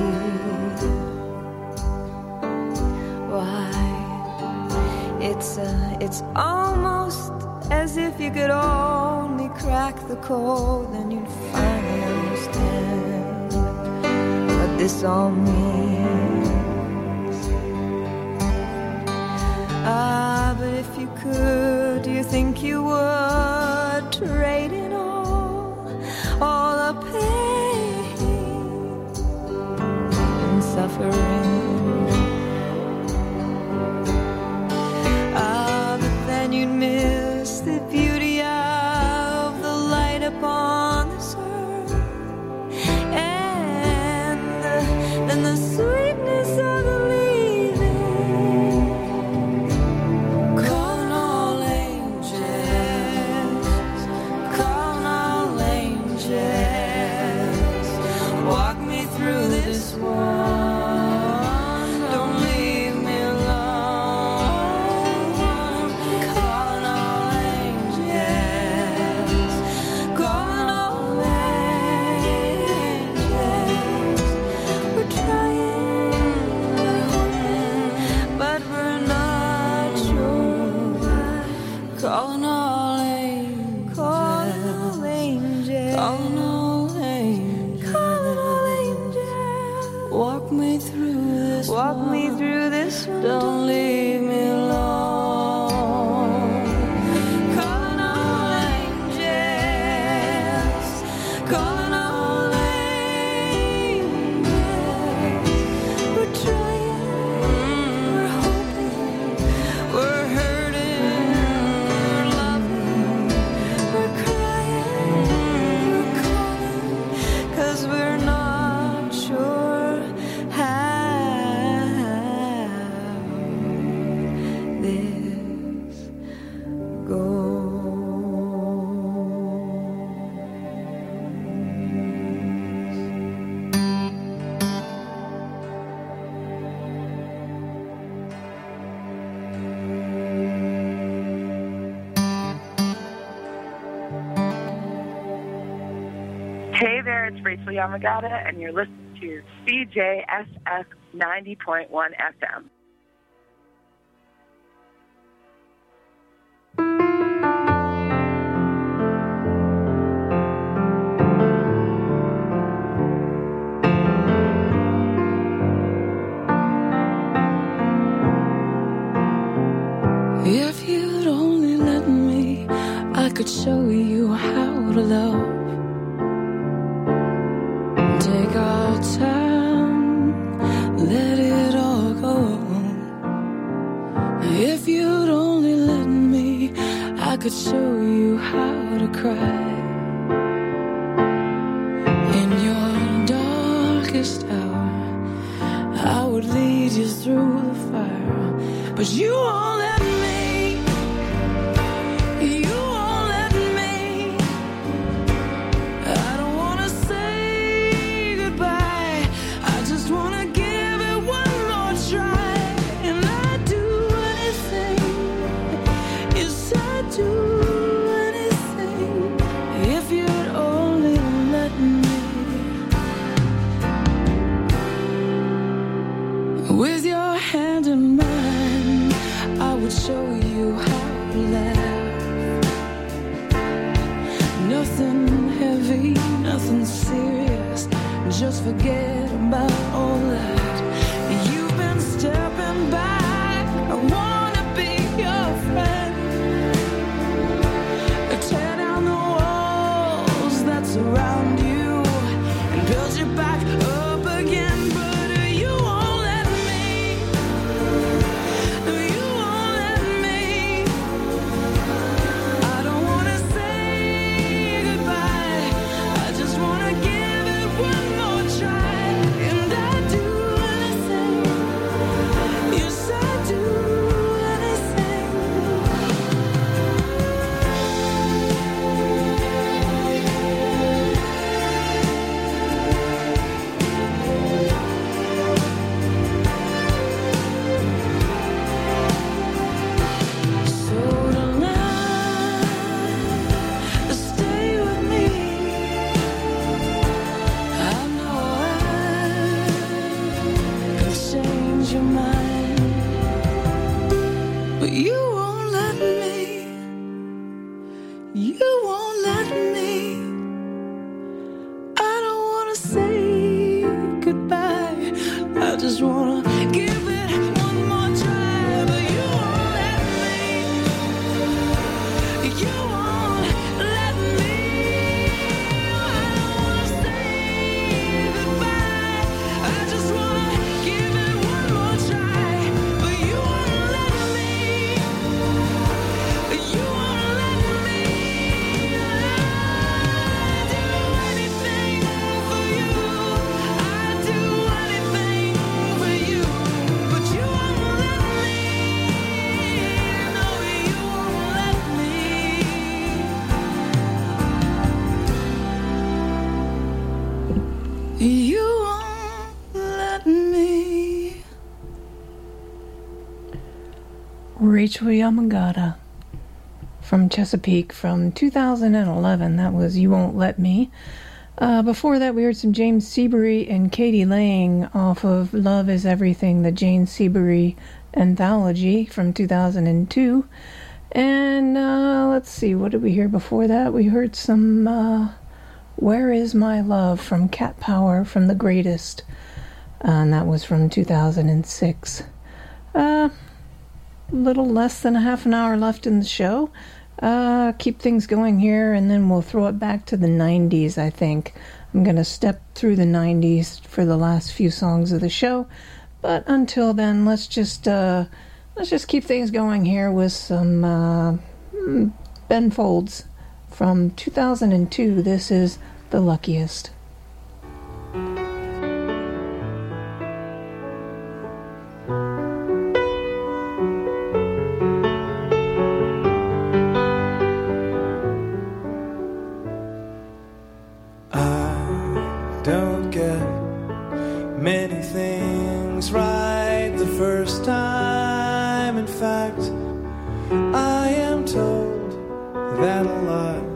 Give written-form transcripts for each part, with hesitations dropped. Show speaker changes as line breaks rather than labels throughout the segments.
Why, it's almost as if you could only crack the code, then you'd finally understand what this all means. But if you could, do you think you would trade in all the pain and suffering? But then you'd miss the beauty of the light upon this earth, and then the sweetness of the leaving. Calling all angels, calling all angels, walk me through this one, don't leave me alone. Calling all angels, calling all angels, we're trying, but we're not sure. Calling all angels, calling all angels, calling all angels, calling all angels, walk me through this, walk me through this one, don't leave me alone. Calling all angels, calling all angels, we're trying, we're hoping, we're hurting, we're loving, we're crying, we're calling, 'cause we're not sure how this goes.
Hey there, it's Rachel Yamagata, and you're listening to CJSF 90.1 FM.
If you'd only let me, I could show you how to love. Take our time, let it all go. If you'd only let me, I could show you how to cry. In your darkest hour, I would lead you through the fire, but you won't let me. You won't let me. I don't wanna say goodbye. I just wanna give it one more try. And I'd do anything. Yes, I'd do anything if you'd only let me. With your hand in mine, I would show you how to laugh. Nothing heavy, nothing serious. Just forget about all that. You've been stepping back. I wanna be your friend. Tear down the walls that surround you and build you back up again. But you won't let me. You won't let me. I don't wanna say goodbye. I just wanna give it one more try. And I I just wanna give it one more try, but you won't let me. You won't let me. I don't wanna say goodbye. I just wanna give it one more try, but you won't let me. You won't let me. I'd do anything for you. I'd do anything for you, but you won't let me. No, you won't let me. You won't let me. Rachel Yamagata from Chesapeake from 2011. That was You Won't Let Me. Before that, we heard some James Seabury and Katie Lang off of Love is Everything, the Jane Seabury anthology from 2002. And let's see, what did we hear before that? We heard some Where Is My Love from Cat Power from The Greatest. And that was from 2006. Little less than a half an hour left in the show. Keep things going here, and then we'll throw it back to the 90s, I think. I'm going to step through the 90s for the last few songs of the show. But until then, let's just keep things going here with some Ben Folds from 2002. This is The Luckiest.
Don't get many things right the first time. In fact, I am told that a lot.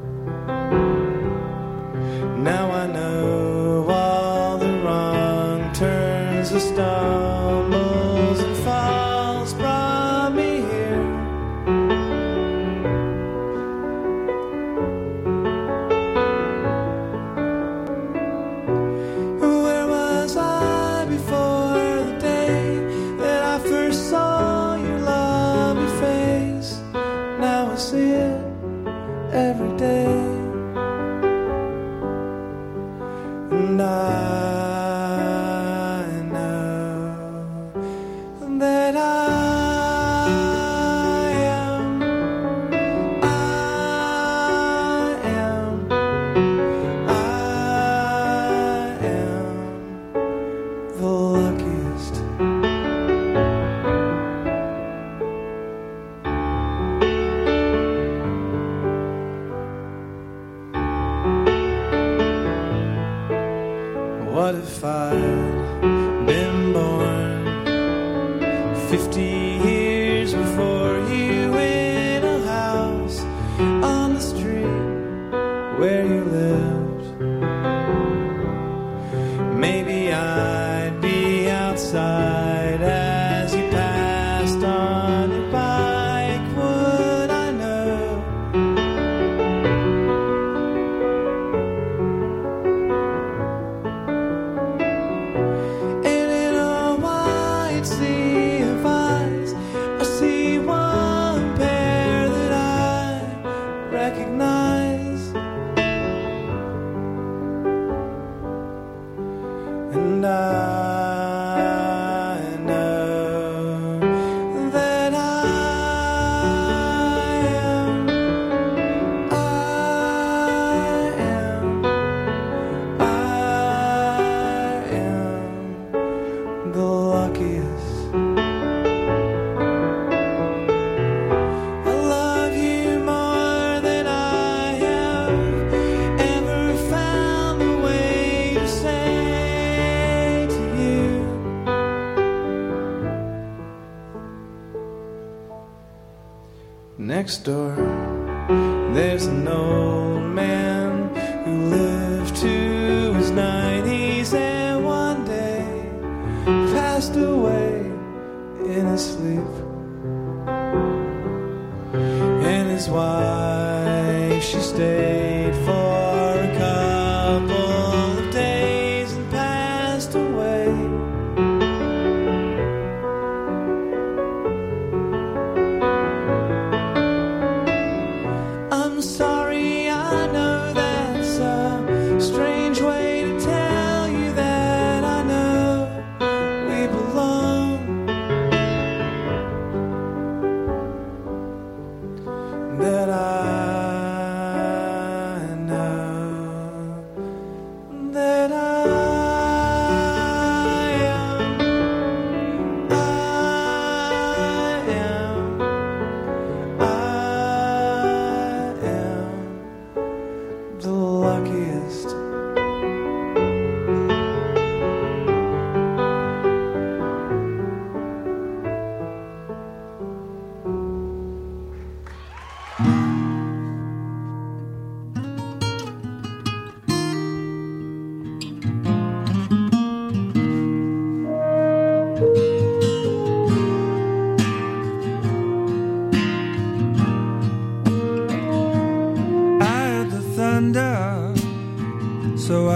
Now I know all the wrong turns, the stumbles and falls brought me here. Where was I before the day that I first saw your lovely face? Now I see it every day. And I know that I am the luckiest. What if I'd been born 50 years before you in a house on the street where you lived? Maybe I'd be outside as you passed on your bike. Would I know? And in a wide sea of eyes, I see one pair that I recognize. And I know that I am the luckiest. I love you more than I have ever found a way to say to you. Next door, there's an old man who lived to his 90s and one day passed away in his sleep. And his wife, she stayed for a couple of days and passed away.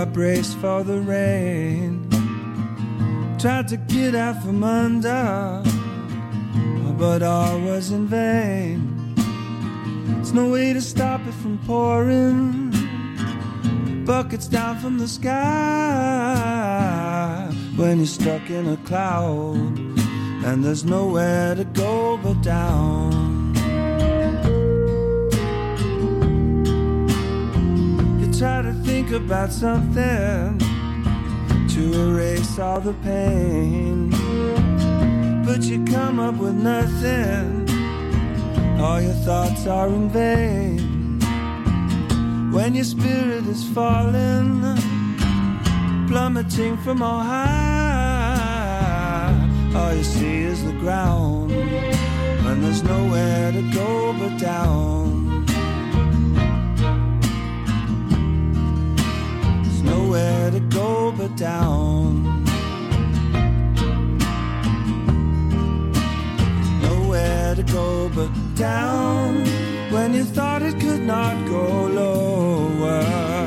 braced for the rain. Tried to get out from under, but all was in vain. There's no way to stop it from pouring buckets down from the sky when you're stuck in a cloud and there's nowhere to go but down. You try to think about something to erase all the pain, but you come up with nothing. All your thoughts are in vain. When your spirit is falling, plummeting from on high, all you see is the ground, and there's nowhere to go but down. There's nowhere to go but down. Nowhere to go but down. When you thought it could not go lower,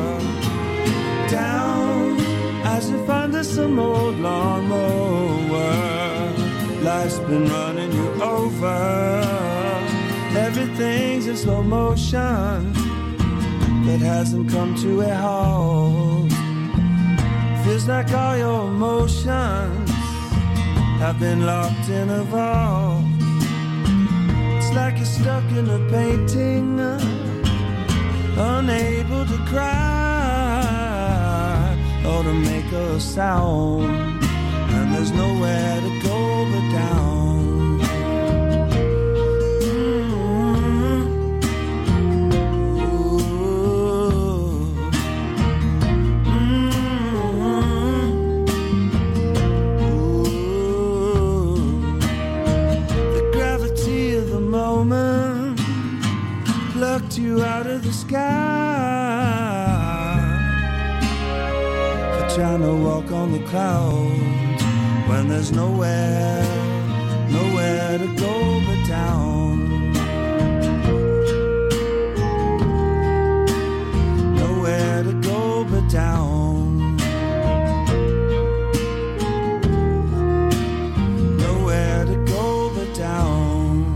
down as if under some old lawnmower. Life's been running you over. Everything's in slow motion, but hasn't come to a halt. Feels like all your emotions have been locked in a vault. Like you're stuck in a painting, unable to cry or to make a sound, and there's nowhere to go but down. Plucked you out of the sky for trying to walk on the clouds when there's nowhere to go but down. Nowhere to go but down. Nowhere to go but down.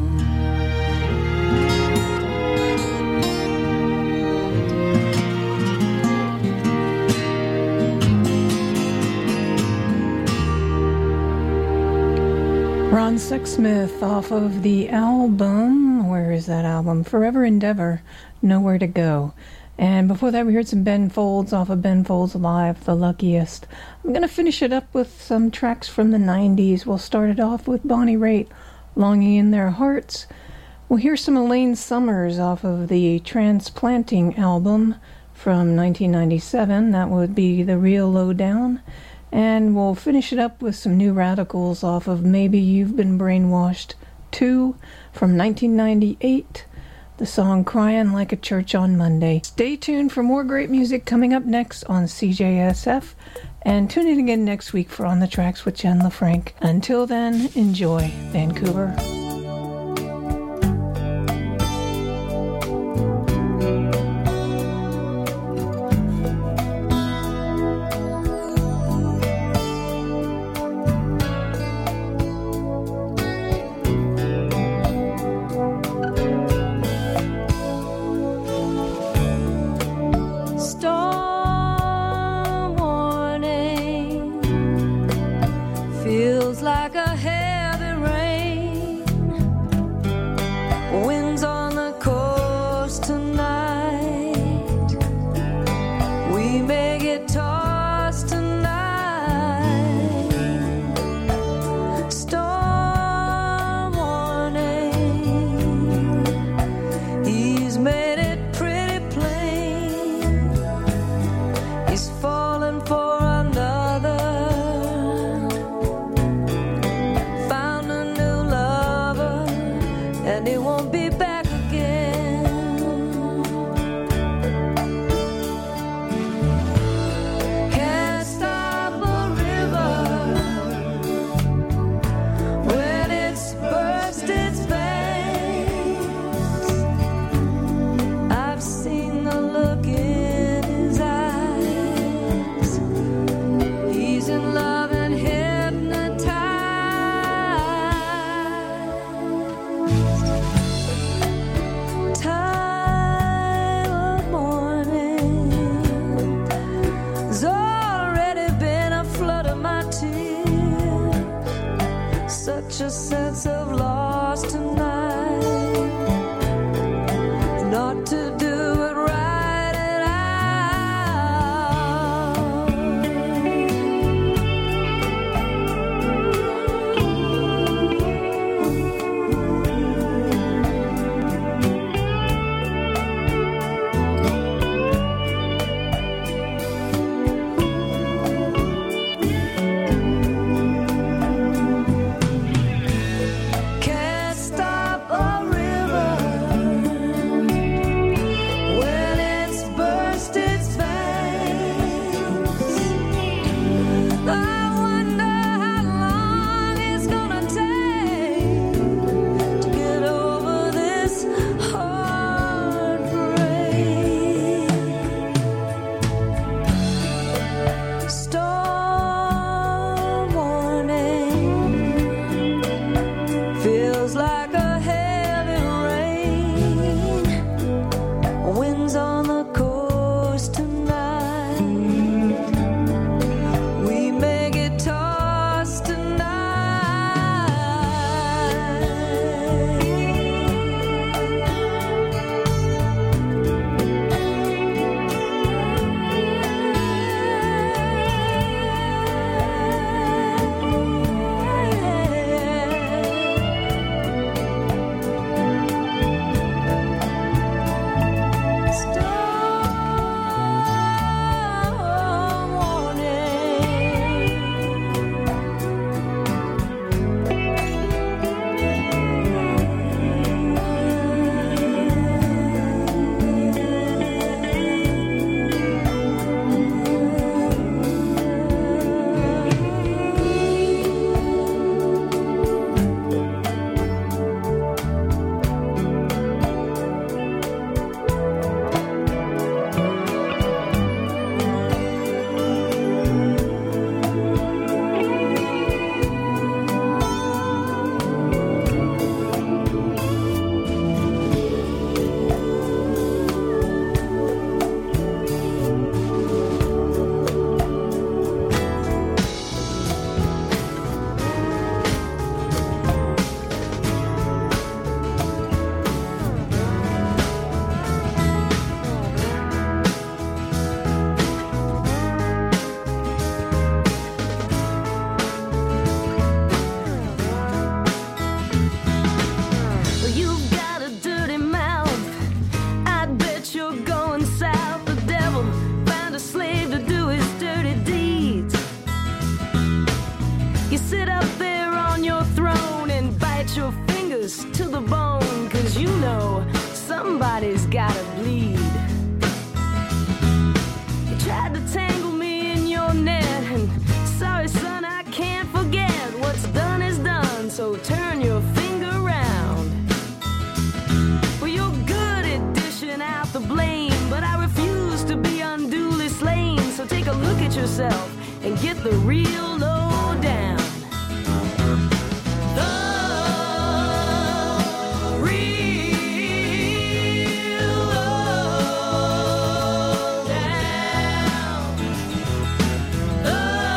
Ron Sexsmith off of the album, where is that album? Forever Endeavor, Nowhere to Go. And before that we heard some Ben Folds off of Ben Folds Live, The Luckiest. I'm going to finish it up with some tracks from the 90s. We'll start it off with Bonnie Raitt, Longing in Their Hearts. We'll hear some Elaine Summers off of the Transplanting album from 1997. That would be The Real Lowdown. And we'll finish it up with some New Radicals off of Maybe You've Been Brainwashed 2 from 1998. The song Crying Like a Church on Monday. Stay tuned for more great music coming up next on CJSF. And tune in again next week for On the Tracks with Jen LaFranc. Until then, enjoy Vancouver.
such a sense of loss tonight, not to do it right at Can't stop a river when it's burst its veins. I wonder how long it's gonna take to get over this heartbreak. Storm warning. Feels like a heavy rain. Winds on the coast tonight. We may get tossed Storm Well, you've got a dirty mouth. I bet you're going south. The devil found a slave to do his dirty deeds. You sit up there on your throne and bite your fingers to the bone, 'cause you know somebody's gotta bleed. You tried to tangle me in your net, and sorry son, I can't forget. What's done is done, so turn your finger round. Well, you're good at dishing out the blame, but I refuse to be unduly slain. So take a look at yourself and get the real lowdown. The real lowdown. The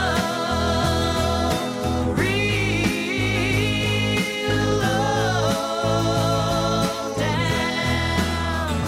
real lowdown.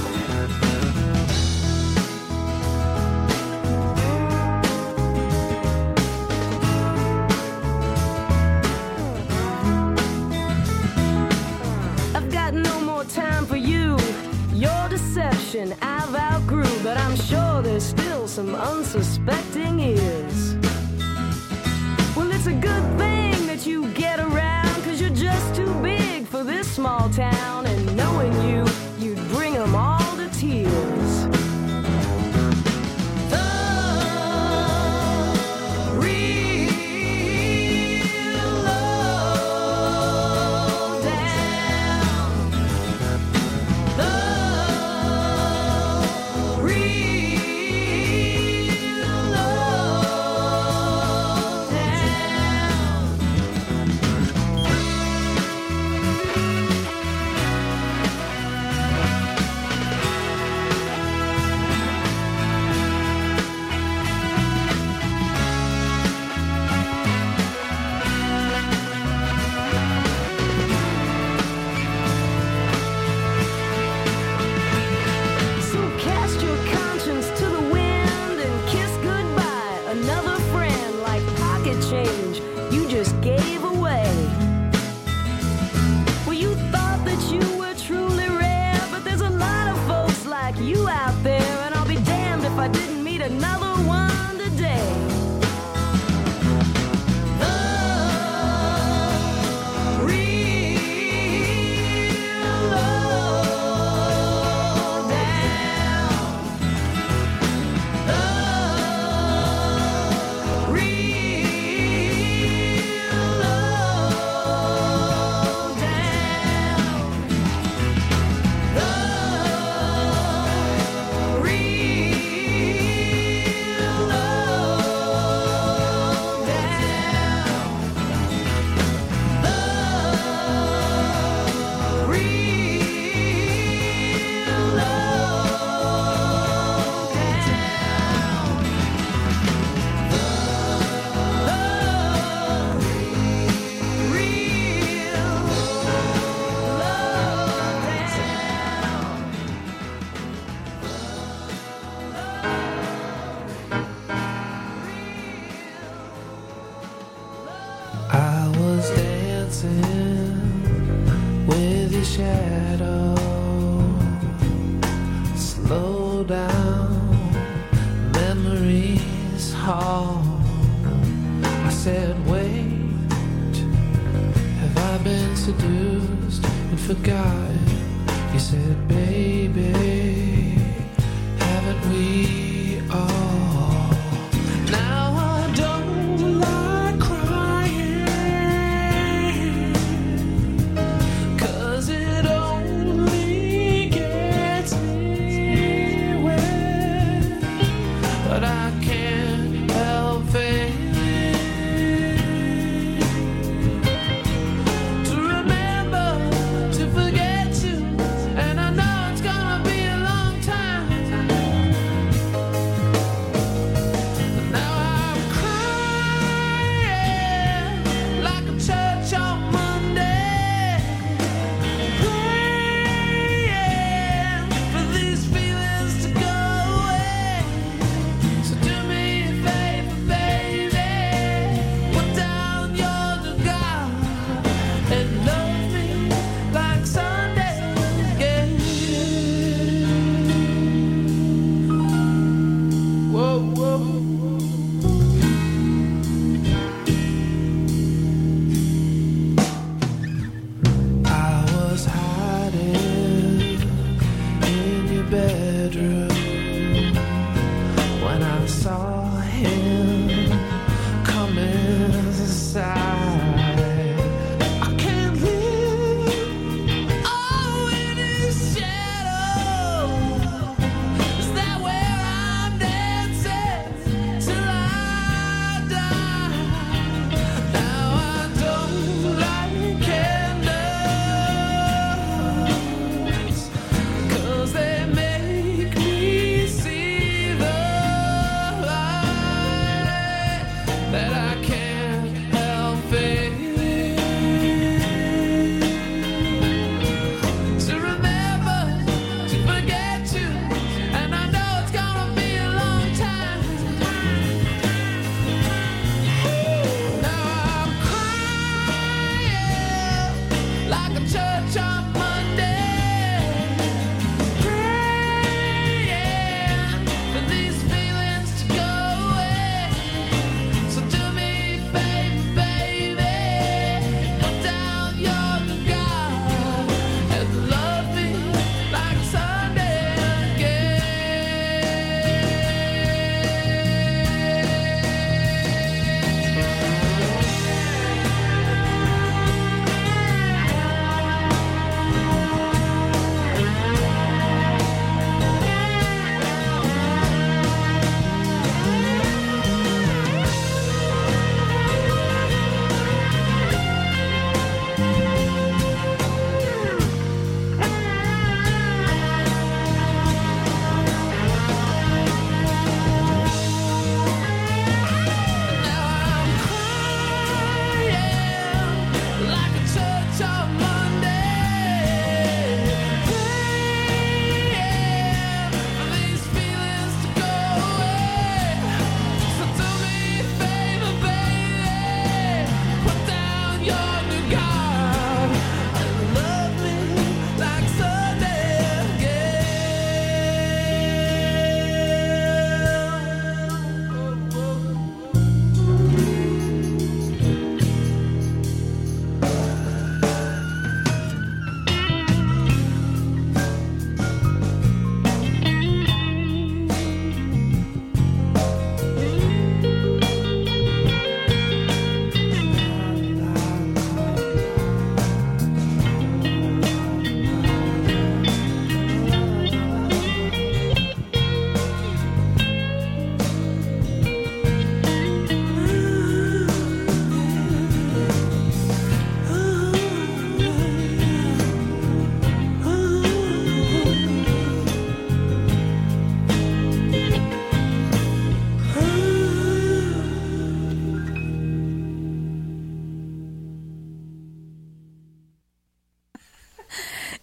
I've got no more time for you. Your deception I've outgrew, but I'm sure there's still some unsuspecting ears. Well, it's a good thing that you get around, 'cause you're just too big for this small town, and knowing you, you'd bring them all to tears. The real lowdown. The real lowdown. you just gave away. Well, you thought that you were truly rare, but there's a lot of folks like you out there, and I'll be damned if I didn't meet another one today.
I was dancing with your shadow. Slow down, memories hall. I said, wait, have I been seduced and forgotten? You said, baby, haven't we all? Now I don't like crying, 'cause it only gets me wet, but I can't help failing to remember to forget you, and I know it's gonna be a long time.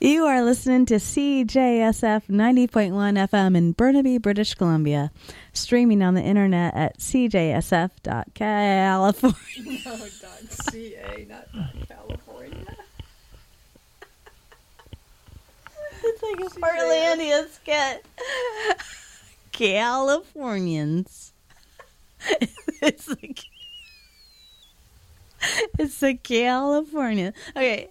You are listening to CJSF 90.1 FM in Burnaby, British Columbia. Streaming on the internet at cjsf.california.
No, .ca, not .california.
It's like a Portlandia skit. Californians. It's the California. Okay.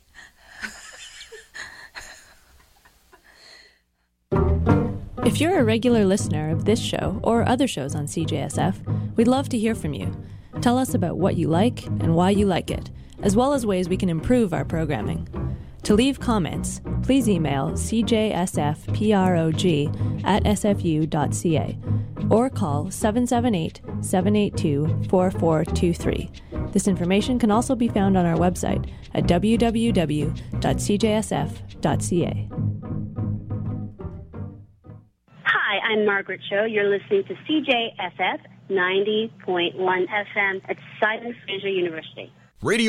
If you're a regular listener of this show or other shows on CJSF, we'd love to hear from you. Tell us about what you like and why you like it, as well as ways we can improve our programming. To leave comments, please email cjsfprog@sfu.ca or call 778-782-4423. This information can also be found on our website at www.cjsf.ca.
Hi, I'm Margaret Cho. You're listening to CJSF 90.1 FM at Simon Fraser University.
Radio